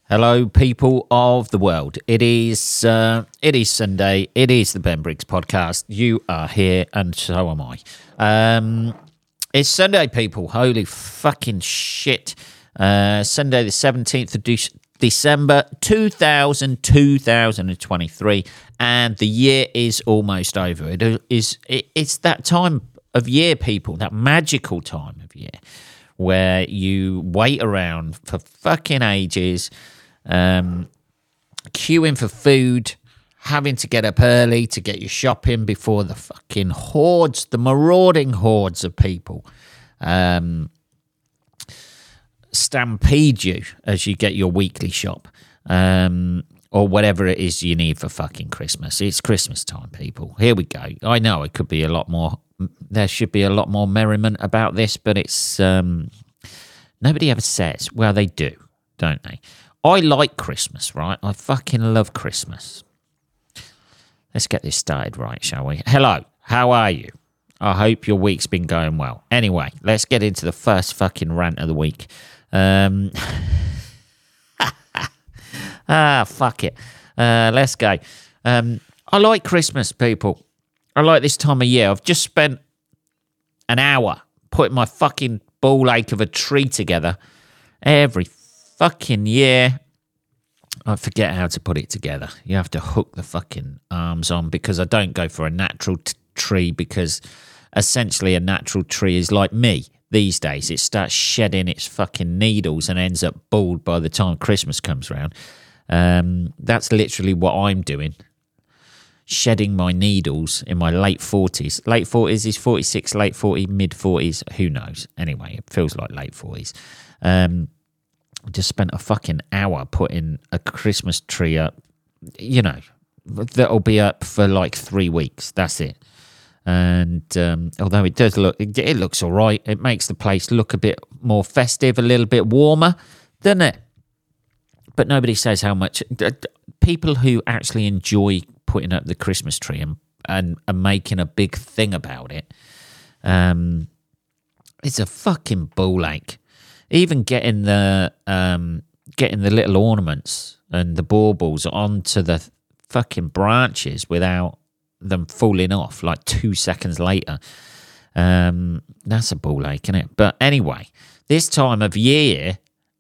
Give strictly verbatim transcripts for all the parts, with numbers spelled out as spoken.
Hello, people of the world. It is uh, it is Sunday. It is the Ben Briggs podcast. You are here, and so am I. Um, it's Sunday, people. Holy fucking shit! Uh, Sunday, the seventeenth of De- December, two thousand, two thousand twenty-three, and the year is almost over. It is. It, it's that time of year, people. That magical time of year where you wait around for fucking ages. Um, queuing for food, having to get up early to get your shopping before the fucking hordes, the marauding hordes of people um, stampede you as you get your weekly shop um, or whatever it is you need for fucking Christmas. It's Christmas time, people. Here we go. I know it could be a lot more, there should be a lot more merriment about this, but it's, um, nobody ever says, well, they do, don't they? I like Christmas, right? I fucking love Christmas. Let's get this started right, shall we? Hello, how are you? I hope your week's been going well. Anyway, let's get into the first fucking rant of the week. Um, ah, fuck it. Uh, let's go. Um, I like Christmas, people. I like this time of year. I've just spent an hour putting my fucking ball ache of a tree together every fucking year. I forget how to put it together. You have to hook the fucking arms on because I don't go for a natural t- tree because essentially a natural tree is like me these days. It starts shedding its fucking needles and ends up bald by the time Christmas comes around. Um, that's literally what I'm doing. Shedding my needles in my late forties. Late forties is forty-six, late forties, mid forties. Who knows? Anyway, it feels like late forties. Um, just spent a fucking hour putting a Christmas tree up, you know, that'll be up for like three weeks. That's it. And um, although it does look, it, it looks all right. It makes the place look a bit more festive, a little bit warmer, doesn't it? But nobody says how much. People who actually enjoy putting up the Christmas tree and, and, and making a big thing about it, um, it's a fucking ball ache. Even getting the um, getting the little ornaments and the baubles onto the fucking branches without them falling off like two seconds later, um, that's a ball ache, isn't it? But anyway, this time of year,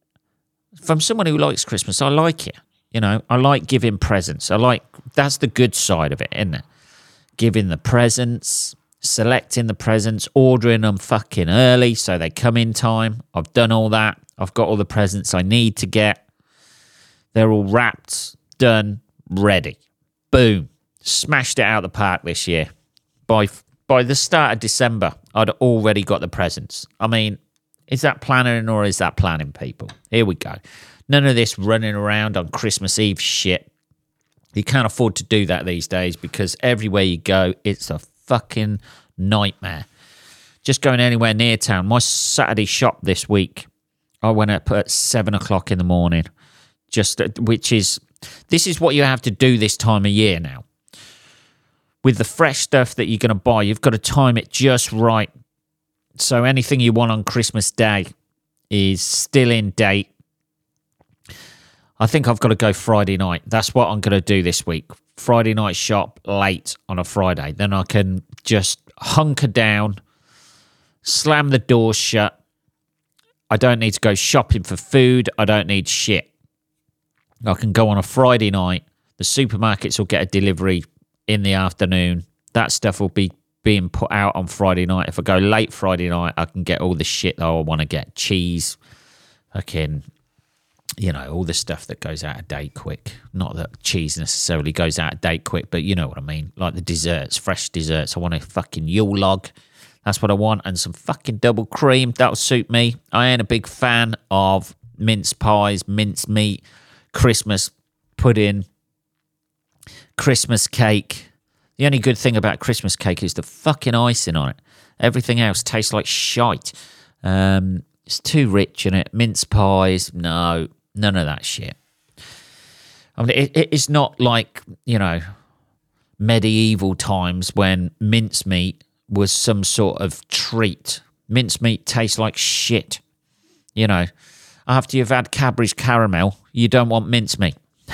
from someone who likes Christmas, I like it. You know, I like giving presents. I like, that's the good side of it, isn't it? Giving the presents, selecting the presents, ordering them fucking early so they come in time. I've done all that. I've got all the presents I need to get. They're all wrapped, done, ready. Boom. Smashed it out of the park this year. By by the start of December, I'd already got the presents. I mean, is that planning or is that planning, people? Here we go. None of this running around on Christmas Eve shit. You can't afford to do that these days because everywhere you go, it's a fucking nightmare. Just going anywhere near town. My Saturday shop this week, I went up at seven o'clock in the morning. Just which is, this is what you have to do this time of year now. With the fresh stuff that you're going to buy, you've got to time it just right. So anything you want on Christmas Day is still in date. I think I've got to go Friday night. That's what I'm going to do this week. Friday night shop late on a Friday. Then I can just hunker down, slam the doors shut. I don't need to go shopping for food. I don't need shit. I can go on a Friday night. The supermarkets will get a delivery in the afternoon. That stuff will be being put out on Friday night. If I go late Friday night, I can get all the shit that I want to get. Cheese, fucking, you know, all the stuff that goes out of date quick. Not that cheese necessarily goes out of date quick, but you know what I mean. Like the desserts, fresh desserts. I want a fucking Yule log. That's what I want. And some fucking double cream. That'll suit me. I ain't a big fan of mince pies, mince meat, Christmas pudding, Christmas cake. The only good thing about Christmas cake is the fucking icing on it. Everything else tastes like shite. Um, it's too rich in it. Mince pies, no, none of that shit. I mean, it, it's not like, you know, medieval times when mincemeat was some sort of treat. Mincemeat tastes like shit, you know. after you've had Cadbury's caramel, you don't want mincemeat.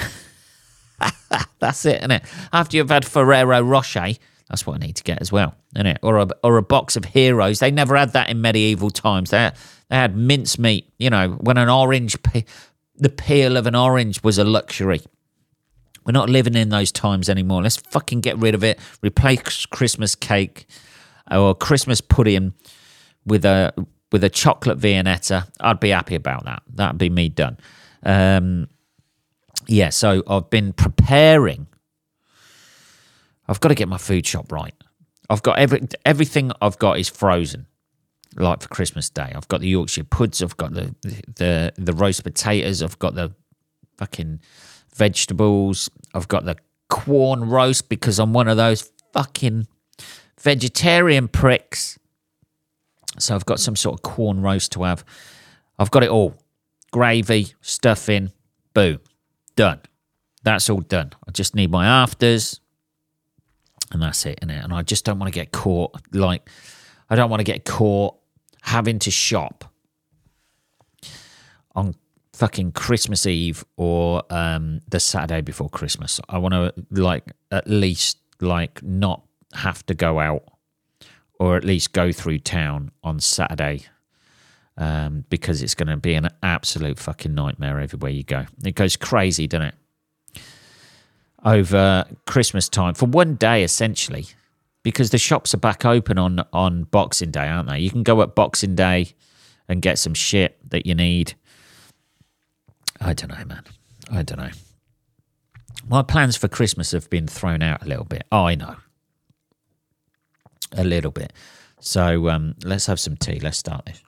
That's it, isn't it? After you've had Ferrero Rocher, that's what I need to get as well, isn't it? Or a, or a box of Heroes. They never had that in medieval times. They had, they had mincemeat, you know, when an orange, pe- the peel of an orange was a luxury. We're not living in those times anymore. Let's fucking get rid of it. Replace Christmas cake or Christmas pudding with a with a chocolate Viennetta. I'd be happy about that. That'd be me done. Um, yeah, so I've been preparing. I've got to get my food shop right. I've got every everything I've got is frozen, like for Christmas Day. I've got the Yorkshire puds. I've got the the the roast potatoes. I've got the fucking vegetables. I've got the corn roast because I'm one of those fucking vegetarian pricks. So I've got some sort of corn roast to have. I've got it all. Gravy, stuffing, boom, done. That's all done. I just need my afters, and that's it, innit? And I just don't want to get caught, like, I don't want to get caught having to shop on fucking Christmas Eve or um, the Saturday before Christmas. I want to, like, at least, like, not have to go out or at least go through town on Saturday um, because it's going to be an absolute fucking nightmare everywhere you go. It goes crazy, doesn't it? Over Christmas time for one day, essentially, because the shops are back open on, on Boxing Day, aren't they? You can go at Boxing Day and get some shit that you need. I don't know, man. I don't know. My plans for Christmas have been thrown out a little bit. Oh, I know. A little bit. So um, let's have some tea. Let's start this.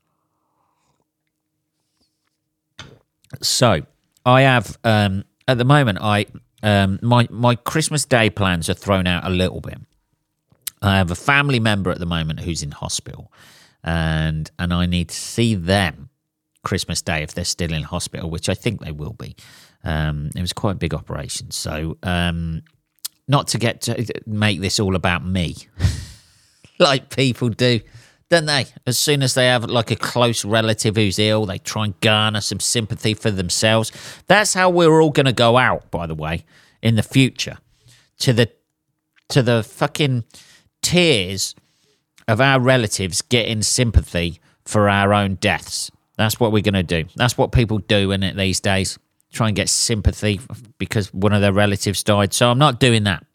So I have, um, at the moment, I um, my my Christmas Day plans are thrown out a little bit. I have a family member at the moment who's in hospital, and and I need to see them Christmas Day if they're still in hospital, which I think they will be. Um, it was quite a big operation, so um, not to get to make this all about me. Like people do, don't they? As soon as they have like a close relative who's ill, they try and garner some sympathy for themselves. That's how we're all going to go out, by the way, in the future. To the to the fucking tears of our relatives getting sympathy for our own deaths. That's what we're going to do. That's what people do in it these days. Try and get sympathy because one of their relatives died. So I'm not doing that.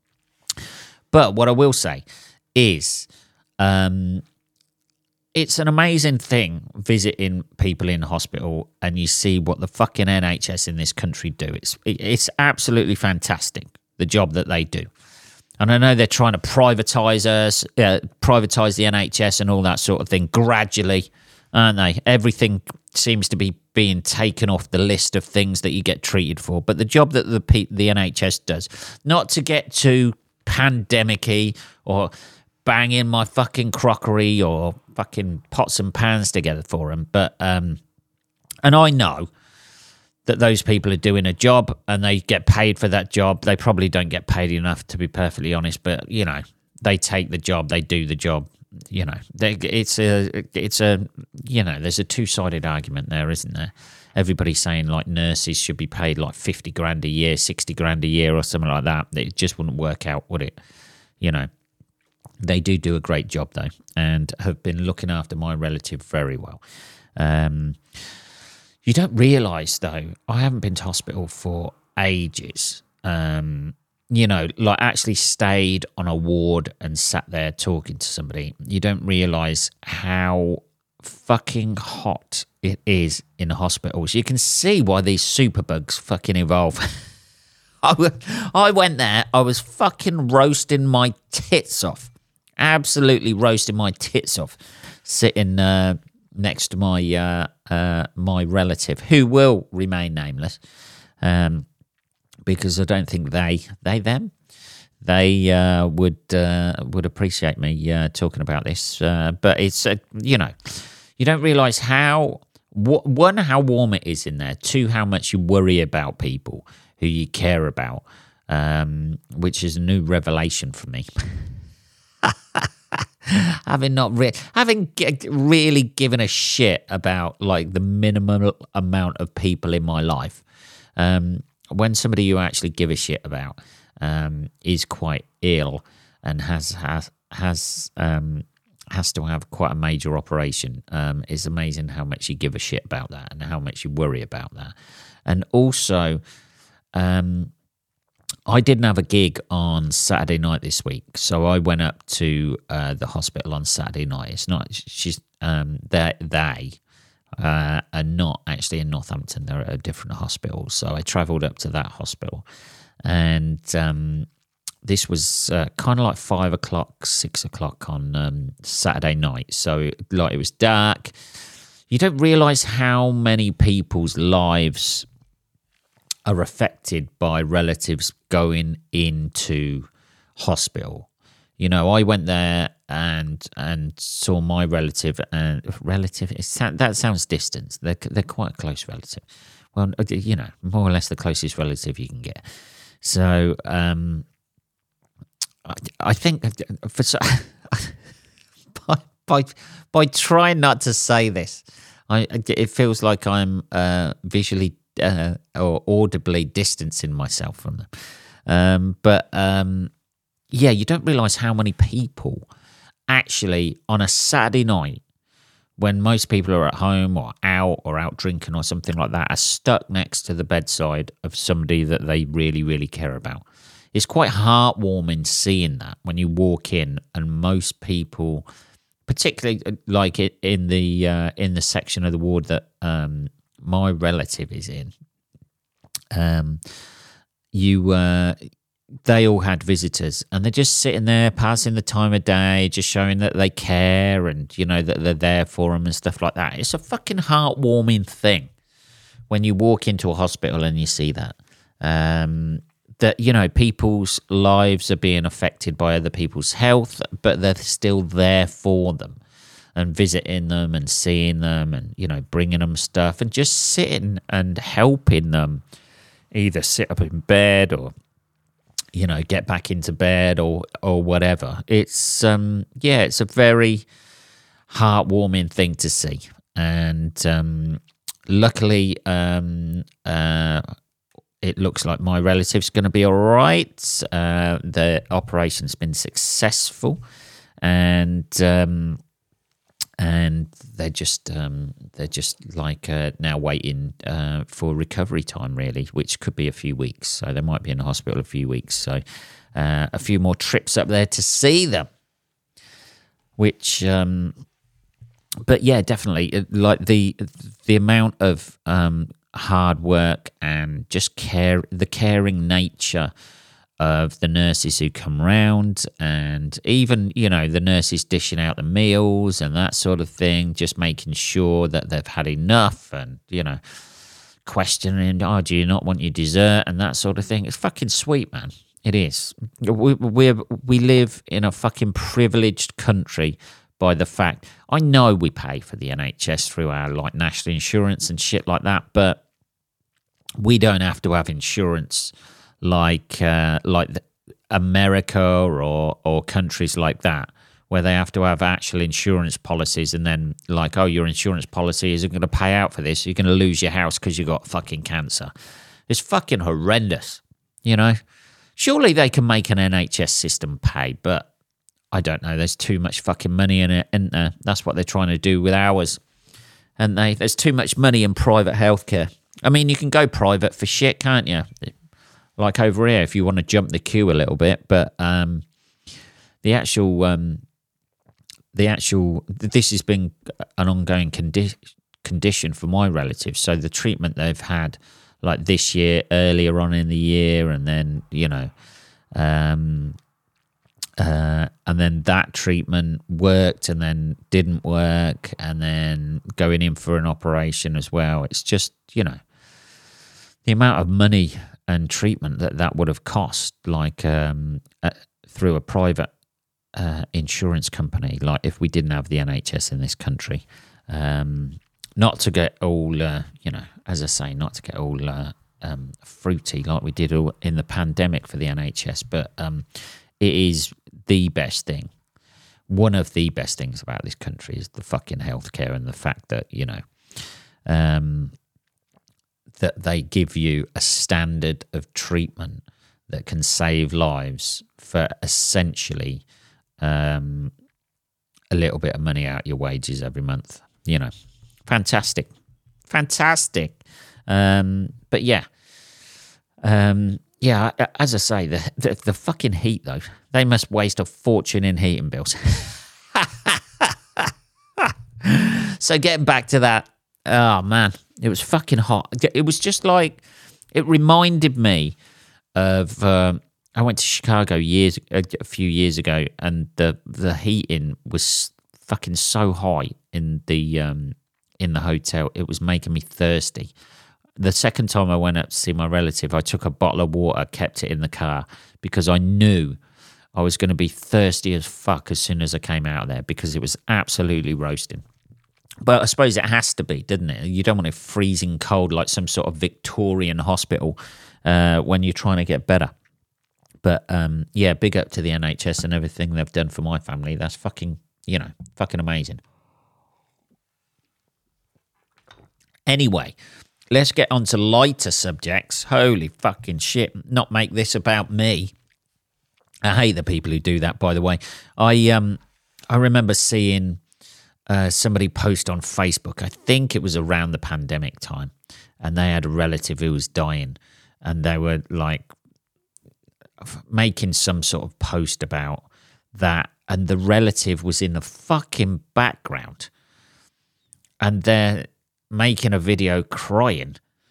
But what I will say is um, it's an amazing thing visiting people in hospital and you see what the fucking N H S in this country do. It's it's absolutely fantastic, the job that they do. And I know they're trying to privatise us, uh, privatise the N H S and all that sort of thing gradually, aren't they? Everything seems to be being taken off the list of things that you get treated for. But the job that the P- the N H S does, not to get too pandemic-y or banging my fucking crockery or fucking pots and pans together for them. But, um, and I know that those people are doing a job and they get paid for that job. They probably don't get paid enough, to be perfectly honest, but, you know, they take the job, they do the job, you know. They, it's a, it's a, you know, there's a two-sided argument there, isn't there? Everybody's saying, like, nurses should be paid, like, fifty grand a year, sixty grand a year or something like that. It just wouldn't work out, would it? You know. They do do a great job, though, and have been looking after my relative very well. Um, you don't realise, though, I haven't been to hospital for ages. Um, you know, like actually stayed on a ward and sat there talking to somebody. You don't realise how fucking hot it is in hospitals. You can see why these superbugs fucking evolve. I, I went there, I was fucking roasting my tits off. Absolutely roasting my tits off, sitting uh, next to my uh, uh, my relative, who will remain nameless, um, because I don't think they they them they uh, would uh, would appreciate me uh, talking about this. Uh, but it's uh, you know, you don't realise how w- one how warm it is in there. Two, how much you worry about people who you care about, um, which is a new revelation for me. having not re- having g- really given a shit about like the minimum amount of people in my life. Um, when somebody you actually give a shit about um, is quite ill and has has has um, has to have quite a major operation, um, it's amazing how much you give a shit about that and how much you worry about that. And also, um, I didn't have a gig on Saturday night this week, so I went up to uh, the hospital on Saturday night. It's not she's um, they they uh, are not actually in Northampton; they're at a different hospital. So I travelled up to that hospital, and um, this was uh, kind of like five o'clock, six o'clock on um, Saturday night. So like it was dark. You don't realise how many people's lives are affected by relatives going into hospital. You know, I went there and and saw my relative and relative. It, that sounds distant. They're they're quite a close relative. Well, you know, more or less the closest relative you can get. So um, I, I think for by, by by trying not to say this, I it feels like I'm uh, visually. Uh, or audibly distancing myself from them. Um, but um, yeah, you don't realise how many people actually on a Saturday night, when most people are at home or out or out drinking or something like that, are stuck next to the bedside of somebody that they really, really care about. It's quite heartwarming seeing that when you walk in and most people, particularly like it in the uh, in the section of the ward that um, my relative is in, um, you, uh, they all had visitors and they're just sitting there passing the time of day, just showing that they care and, you know, that they're there for them and stuff like that. It's a fucking heartwarming thing when you walk into a hospital and you see that. Um, that, you know, people's lives are being affected by other people's health, but they're still there for them. And visiting them and seeing them and, you know, bringing them stuff and just sitting and helping them either sit up in bed or, you know, get back into bed or or whatever. It's, um, yeah, it's a very heartwarming thing to see. And um, luckily, um, uh, it looks like my relative's going to be all right. Uh, the operation's been successful. And... Um, And they're just um, they're just like uh, now waiting uh, for recovery time, really, which could be a few weeks. So they might be in the hospital a few weeks. So uh, a few more trips up there to see them. Which, um, but yeah, definitely, like the the amount of um, hard work and just care, the caring nature of the nurses who come round, and even, you know, the nurses dishing out the meals and that sort of thing, just making sure that they've had enough and, you know, questioning, oh, do you not want your dessert and that sort of thing. It's fucking sweet, man. It is. We we we live in a fucking privileged country by the fact, I know we pay for the N H S through our, like, national insurance and shit like that, but we don't have to have insurance like uh, like America or or countries like that, where they have to have actual insurance policies, and then like, oh, your insurance policy isn't going to pay out for this. You're going to lose your house because you got fucking cancer. It's fucking horrendous, you know. Surely they can make an N H S system pay, but I don't know. There's too much fucking money in it, isn't there? That's what they're trying to do with ours, and they there's too much money in private healthcare. I mean, you can go private for shit, can't you? Like over here, if you want to jump the queue a little bit, but um, the actual, um, the actual, this has been an ongoing condi- condition for my relatives. So the treatment they've had, like this year, earlier on in the year, and then, you know, um, uh, and then that treatment worked and then didn't work, and then going in for an operation as well. It's just, you know, the amount of money and treatment that that would have cost, like um, uh, through a private uh, insurance company, like if we didn't have the N H S in this country. Um, not to get all, uh, you know, as I say, not to get all uh, um, fruity like we did in the pandemic for the N H S, but um, it is the best thing one of the best things about this country is the fucking healthcare and the fact that, you know, um, that they give you a standard of treatment that can save lives for essentially um, a little bit of money out your wages every month. You know, fantastic, fantastic. Um, but yeah, um, yeah. As I say, the, the the fucking heat though, they must waste a fortune in heating bills. So getting back to that, oh man, it was fucking hot. It was just like, it reminded me of. Um, I went to Chicago years, a few years ago, and the the heating was fucking so high in the um, in the hotel. It was making me thirsty. The second time I went up to see my relative, I took a bottle of water, kept it in the car because I knew I was going to be thirsty as fuck as soon as I came out of there because it was absolutely roasting. But I suppose it has to be, doesn't it? You don't want it freezing cold like some sort of Victorian hospital uh, when you're trying to get better. But um, yeah, big up to the N H S and everything they've done for my family. That's fucking, you know, fucking amazing. Anyway, let's get on to lighter subjects. Holy fucking shit. Not make this about me. I hate the people who do that, by the way. I um I remember seeing uh, somebody post on Facebook, I think it was around the pandemic time, and they had a relative who was dying, and they were like making some sort of post about that, and the relative was in the fucking background, and they're making a video crying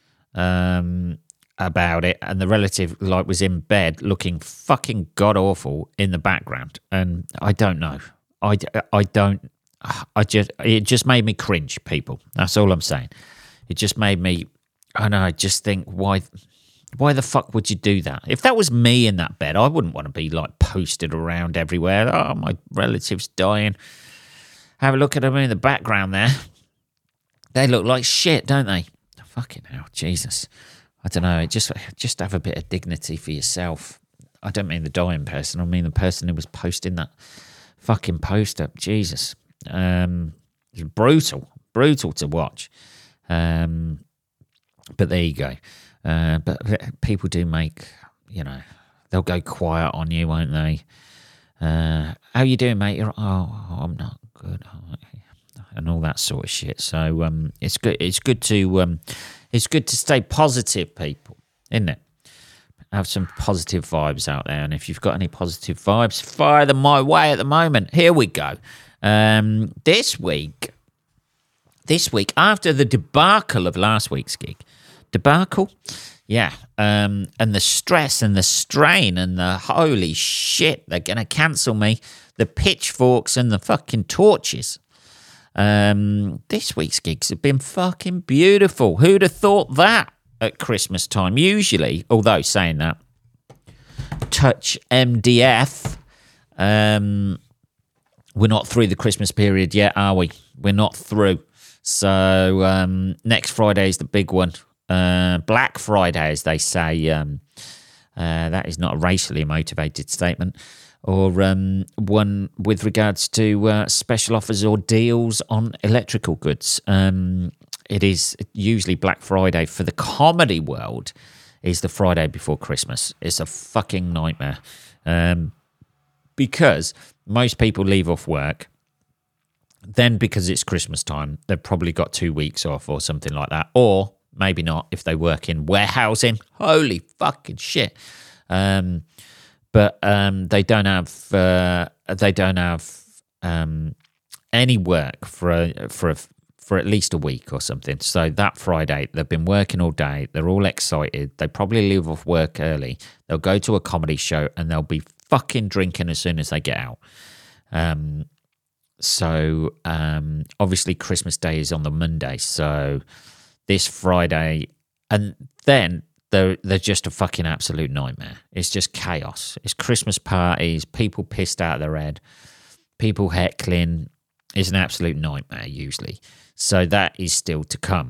um, about it, and the relative like was in bed looking fucking god awful in the background, and I don't know, I, I don't, I just it just made me cringe, people. That's all I'm saying. It just made me, I know, I just think why. Why the fuck would you do that? If that was me in that bed, I wouldn't want to be like posted around everywhere. Oh, my relative's dying. Have a look at them in the background there. They look like shit, don't they? Fucking hell, Jesus. I don't know. Just, just have a bit of dignity for yourself. I don't mean the dying person. I mean the person who was posting that fucking post up. Jesus. Um, it was brutal. Brutal to watch. Um, but there you go. Uh, but people do make, you know, they'll go quiet on you, won't they? Uh, how you doing, mate? You're, oh, I'm not good, and all that sort of shit. So um, it's good. It's good to um, it's good to stay positive, people, isn't it? Have some positive vibes out there, and if you've got any positive vibes, fire them my way at the moment. Here we go. Um, this week, this week after the debacle of last week's gig. Debacle, yeah, um, and the stress and the strain and the holy shit, they're gonna cancel me. The pitchforks and the fucking torches. Um, this week's gigs have been fucking beautiful. Who'd have thought that at Christmas time? Usually, although saying that, Touch M D F. Um, we're not through the Christmas period yet, are we? We're not through. So um, next Friday is the big one. Uh, Black Friday, as they say. Um, uh, that is not a racially motivated statement. Or um, one with regards to uh, special offers or deals on electrical goods. Um, it is usually Black Friday for the comedy world is the Friday before Christmas. It's a fucking nightmare. Um, because most people leave off work. Then because it's Christmas time, they've probably got two weeks off or something like that. Or maybe not if they work in warehousing. Holy fucking shit. Um, but um, they don't have uh, they don't have um, any work for a, for a, for at least a week or something. So that Friday, they've been working all day. They're all excited. They probably leave off work early. They'll go to a comedy show and they'll be fucking drinking as soon as they get out. Um, so um, obviously Christmas Day is on the Monday. So this Friday, and then they're, they're just a fucking absolute nightmare. It's just chaos. It's Christmas parties, people pissed out of their head, people heckling. It's an absolute nightmare usually. So that is still to come.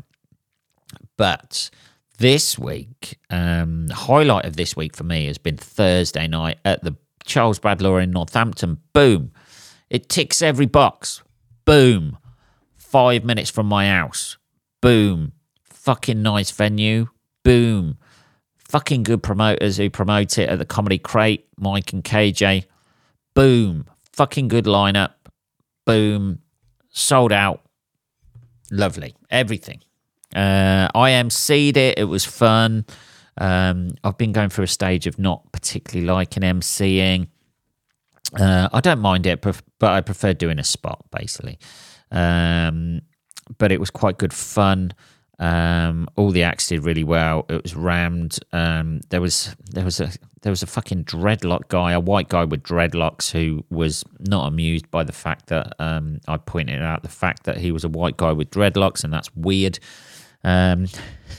But this week, um, the highlight of this week for me has been Thursday night at the Charles Bradlaugh in Northampton. Boom. It ticks every box. Boom. Five minutes from my house. Boom. Fucking nice venue. Boom. Fucking good promoters who promote it at the Comedy Crate, Mike and K J. Boom. Fucking good lineup. Boom. Sold out. Lovely. Everything. Uh, I emceed it. It was fun. Um, I've been going through a stage of not particularly liking emceeing. Uh, I don't mind it, but I prefer doing a spot, basically. Um, but it was quite good fun. Um, all the acts did really well. It was rammed. Um, there was there was a there was a fucking dreadlock guy, a white guy with dreadlocks, who was not amused by the fact that um, I pointed out the fact that he was a white guy with dreadlocks, and that's weird. Um,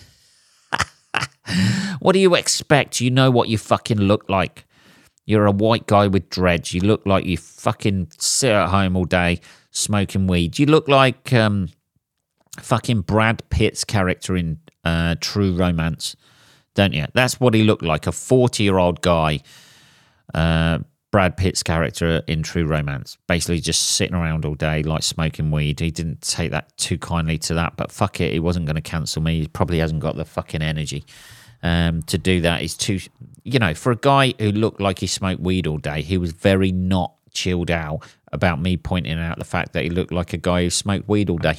what do you expect? You know what you fucking look like. You're a white guy with dreads. You look like you fucking sit at home all day smoking weed. You look like um, fucking Brad Pitt's character in uh, True Romance, don't you? That's what he looked like, a forty-year-old guy, uh, Brad Pitt's character in True Romance, basically just sitting around all day, like smoking weed. He didn't take that too kindly to that, but fuck it, he wasn't going to cancel me. He probably hasn't got the fucking energy um, to do that. He's too, you know, for a guy who looked like he smoked weed all day, he was very not chilled out about me pointing out the fact that he looked like a guy who smoked weed all day.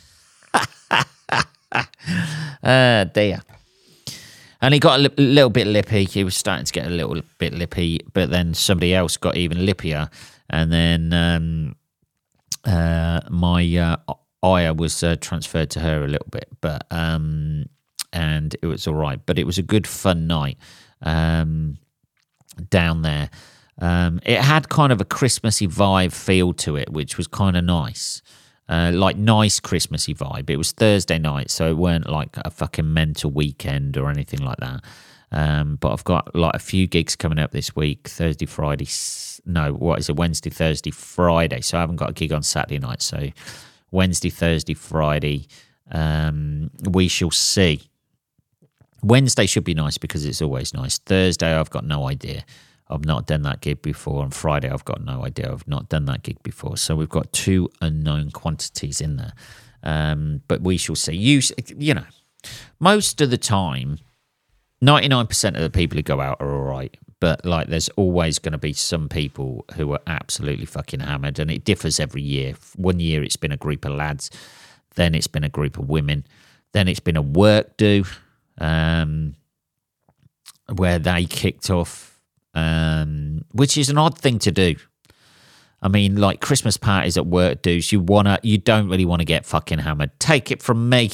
uh, dear. And he got a li- little bit lippy. He was starting to get a little bit lippy, but then somebody else got even lippier. And then um, uh, my uh, ire was uh, transferred to her a little bit, but um, and it was all right. But it was a good, fun night um, down there. Um, it had kind of a Christmassy vibe feel to it, which was kind of nice. Uh, like nice Christmassy vibe. It was Thursday night, so it weren't like a fucking mental weekend or anything like that. Um, but I've got like a few gigs coming up this week, Thursday, Friday. No, what is it? Wednesday, Thursday, Friday. So I haven't got a gig on Saturday night. So Wednesday, Thursday, Friday. Um, we shall see. Wednesday should be nice because it's always nice. Thursday, I've got no idea. I've not done that gig before. On Friday, I've got no idea. I've not done that gig before. So we've got two unknown quantities in there. Um, but we shall see. You, you know, most of the time, ninety-nine percent of the people who go out are all right. But, like, there's always going to be some people who are absolutely fucking hammered. And it differs every year. One year, it's been a group of lads. Then it's been a group of women. Then it's been a work do um, where they kicked off. Um, which is an odd thing to do. I mean, like Christmas parties at work dudes, you wanna, you don't really want to get fucking hammered. Take it from me.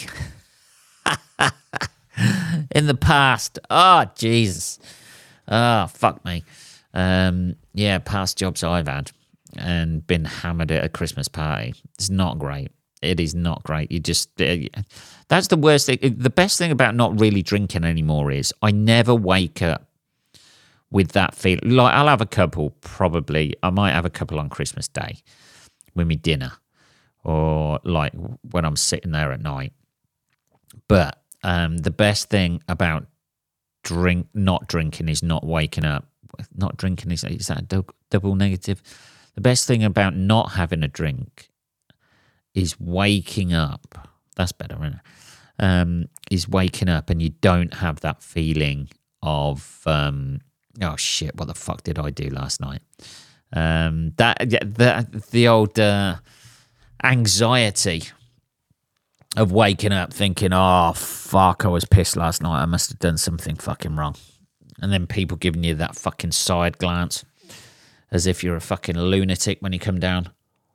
In the past, oh Jesus, oh fuck me. Um, yeah, past jobs I've had and been hammered at a Christmas party. It's not great. It is not great. You just, uh, that's the worst thing. The best thing about not really drinking anymore is I never wake up with that feeling. Like, I'll have a couple, probably. I might have a couple on Christmas Day with me dinner, or like when I'm sitting there at night. But um, the best thing about drink, not drinking is not waking up. Not drinking is, is that a double, double negative? The best thing about not having a drink is waking up. That's better, isn't it? Um, is waking up and you don't have that feeling of... Um, oh shit! What the fuck did I do last night? Um, that yeah, the the old uh, anxiety of waking up thinking, "Oh fuck, I was pissed last night. I must have done something fucking wrong," and then people giving you that fucking side glance as if you're a fucking lunatic when you come down.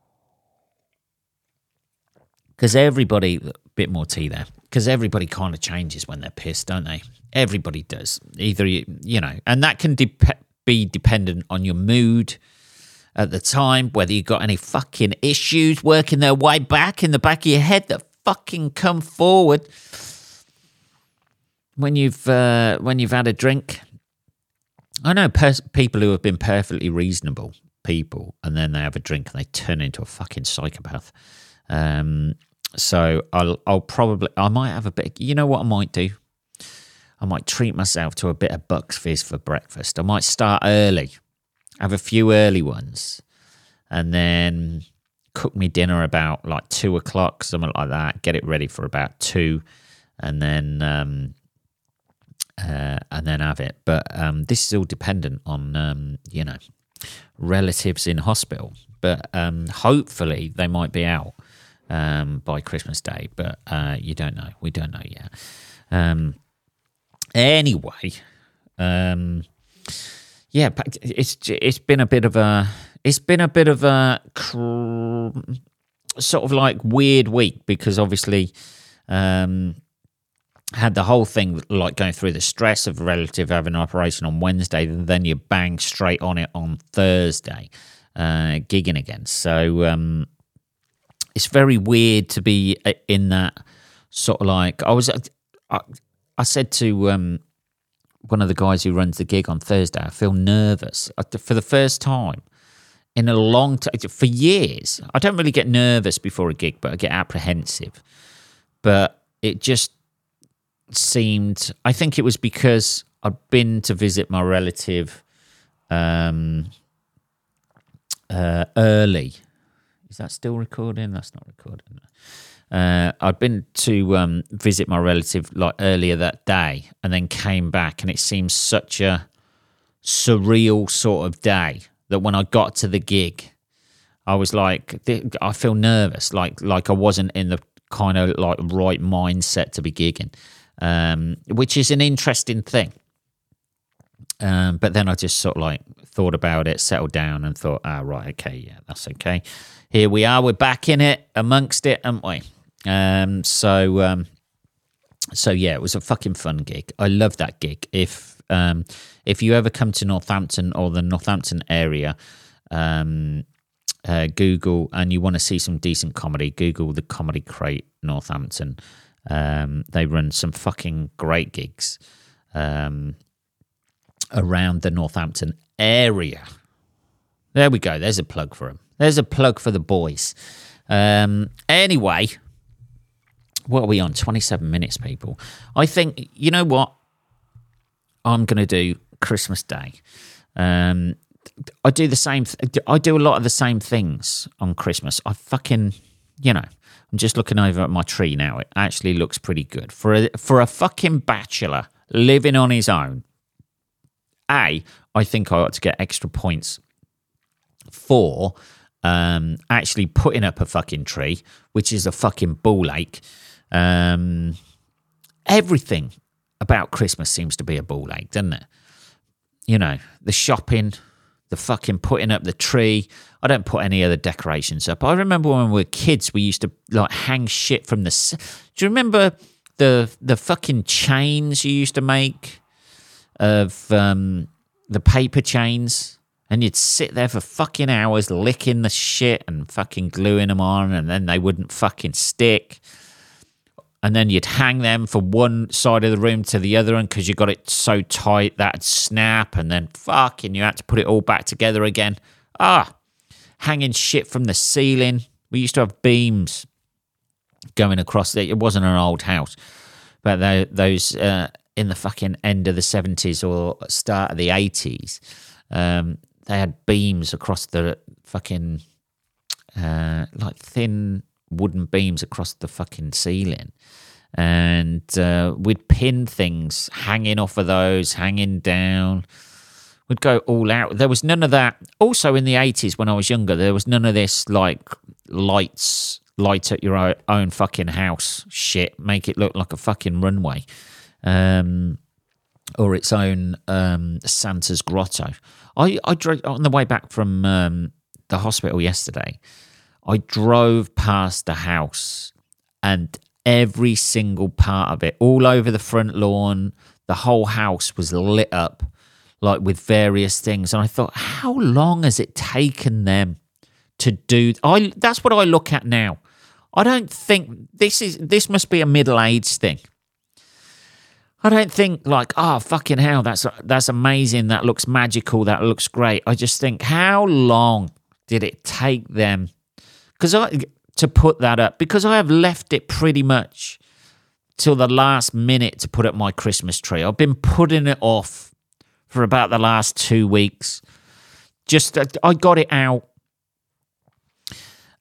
Because everybody, a bit more tea there. Because everybody kind of changes when they're pissed, don't they? Everybody does. Either, you, you know, and that can de- be dependent on your mood at the time, whether you've got any fucking issues working their way back in the back of your head that fucking come forward when you've uh, when you've had a drink. I know pers- people who have been perfectly reasonable people, and then they have a drink and they turn into a fucking psychopath. Um, so I'll, I'll probably, I might have a bit, you know what I might do? I might treat myself to a bit of Bucks Fizz for breakfast. I might start early, have a few early ones, and then cook me dinner about like two o'clock, something like that. Get it ready for about two, and then um, uh, and then have it. But um, this is all dependent on um, you know relatives in hospital. But um, hopefully they might be out um, by Christmas Day. But uh, you don't know. We don't know yet. Um, anyway, um, yeah, it's it's been a bit of a it's been a bit of a cr- sort of like weird week because obviously um, had the whole thing like going through the stress of a relative having an operation on Wednesday, and then you bang straight on it on Thursday, uh, gigging again. So um, it's very weird to be in that sort of like I was. I, I said to um, one of the guys who runs the gig on Thursday, I feel nervous for the first time in a long time, for years. I don't really get nervous before a gig, but I get apprehensive. But it just seemed, I think it was because I'd been to visit my relative um, uh, early. Is that still recording? That's not recording. Uh, I'd been to um, visit my relative like earlier that day, and then came back, and it seemed such a surreal sort of day that when I got to the gig, I was like, I feel nervous, like like I wasn't in the kind of like right mindset to be gigging, um, which is an interesting thing. Um, but then I just sort of like thought about it, settled down, and thought, ah, right, okay, yeah, that's okay. Here we are, we're back in it, amongst it, aren't we? Um, so, um, so yeah, it was a fucking fun gig. I love that gig. If um, if you ever come to Northampton or the Northampton area, um, uh, Google, and you want to see some decent comedy, Google the Comedy Crate Northampton. Um, they run some fucking great gigs um, around the Northampton area. There we go. There's a plug for them. There's a plug for the boys. Um, anyway, what are we on? twenty-seven minutes, people. I think, you know what? I'm going to do Christmas Day. Um, I do the same. Th- I do a lot of the same things on Christmas. I fucking, you know, I'm just looking over at my tree now. It actually looks pretty good. For a, for a fucking bachelor living on his own, A, I think I ought to get extra points for um, actually putting up a fucking tree, which is a fucking ball ache. Um, everything about Christmas seems to be a ball ache, doesn't it? You know, the shopping, the fucking putting up the tree. I don't put any other decorations up. I remember when we were kids, we used to like hang shit from the... Do you remember the the fucking chains you used to make of um, the paper chains? And you'd sit there for fucking hours licking the shit and fucking gluing them on, and then they wouldn't fucking stick. And then you'd hang them from one side of the room to the other, and because you got it so tight that'd snap, and then fucking you had to put it all back together again. Ah, hanging shit from the ceiling. We used to have beams going across the, it wasn't an old house, but they, those uh, in the fucking end of the seventies or start of the eighties, um, they had beams across the fucking, uh, like thin wooden beams across the fucking ceiling. And uh, we'd pin things hanging off of those, hanging down. We'd go all out. There was none of that. Also in the eighties when I was younger, there was none of this like lights, light at your own fucking house shit. Make it look like a fucking runway. Um, or its own um, Santa's grotto. I, I drove on the way back from um, the hospital yesterday. I drove past the house, and every single part of it, all over the front lawn, the whole house was lit up, like with various things. And I thought, how long has it taken them to do? I that's what I look at now. I don't think this is this must be a middle-aged thing. I don't think like, oh, fucking hell, that's that's amazing. That looks magical. That looks great. I just think, how long did it take them? Because I to put that up, because I have left it pretty much till the last minute to put up my Christmas tree. I've been putting it off for about the last two weeks. Just I got it out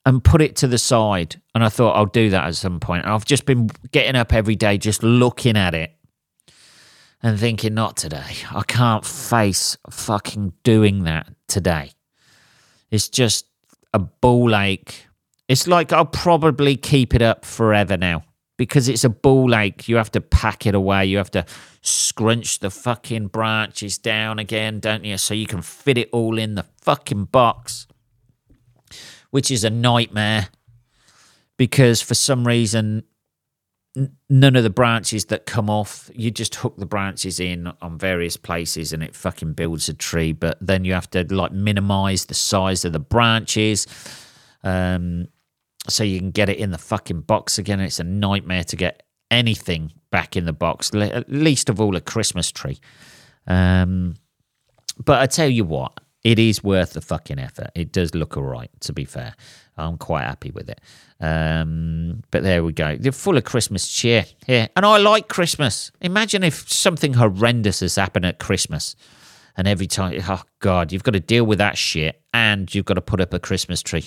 and put it to the side. And I thought I'll do that at some point. I've just been getting up every day, just looking at it and thinking, not today. I can't face fucking doing that today. It's just a ball ache. It's like I'll probably keep it up forever now because it's a ball ache. You have to pack it away. You have to scrunch the fucking branches down again, don't you? So you can fit it all in the fucking box, which is a nightmare because for some reason, n- none of the branches that come off, you just hook the branches in on various places and it fucking builds a tree. But then you have to like minimize the size of the branches um, so you can get it in the fucking box again. It's a nightmare to get anything back in the box, le- least of all a Christmas tree. Um, but I tell you what, it is worth the fucking effort. It does look all right, to be fair. I'm quite happy with it. Um, but there we go. They're full of Christmas cheer here. And I like Christmas. Imagine if something horrendous has happened at Christmas. And every time, oh, God, you've got to deal with that shit. And you've got to put up a Christmas tree.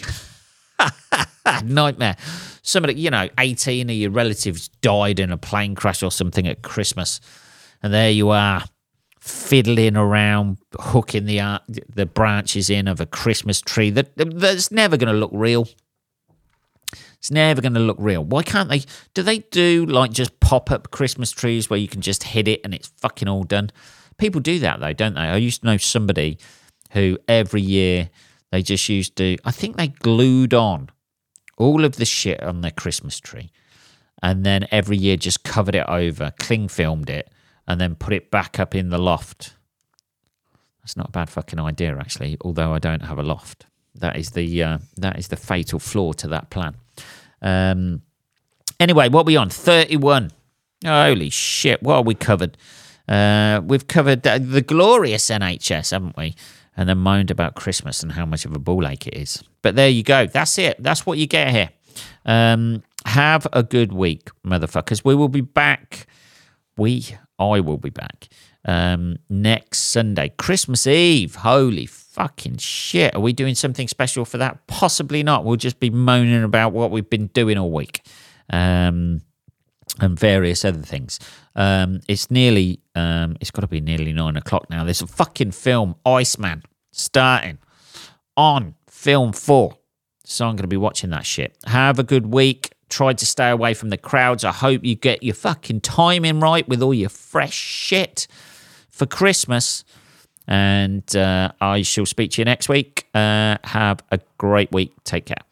Nightmare. Somebody, you know, eighteen of your relatives died in a plane crash or something at Christmas. And there you are, fiddling around, hooking the uh, the branches in of a Christmas tree that that's never going to look real. It's never going to look real. Why can't they? Do they do like just pop up Christmas trees where you can just hit it and it's fucking all done? People do that though, don't they? I used to know somebody who every year they just used to. I think they glued on all of the shit on their Christmas tree, and then every year just covered it over, cling filmed it, and then put it back up in the loft. That's not a bad fucking idea, actually, although I don't have a loft. That is the uh, that is the fatal flaw to that plan. Um, anyway, what are we on? thirty-one. Holy shit, what have we covered? Uh, we've covered the, the glorious N H S, haven't we? And then moaned about Christmas and how much of a ball ache it is. But there you go. That's it. That's what you get here. Um, have a good week, motherfuckers. We will be back. We... I will be back um, next Sunday, Christmas Eve. Holy fucking shit. Are we doing something special for that? Possibly not. We'll just be moaning about what we've been doing all week um, and various other things. Um, it's nearly, um, it's got to be nearly nine o'clock now. There's a fucking film, Iceman, starting on Film four. So I'm going to be watching that shit. Have a good week. Try to stay away from the crowds. I hope you get your fucking timing right with all your fresh shit for Christmas. And uh, I shall speak to you next week. Uh, have a great week. Take care.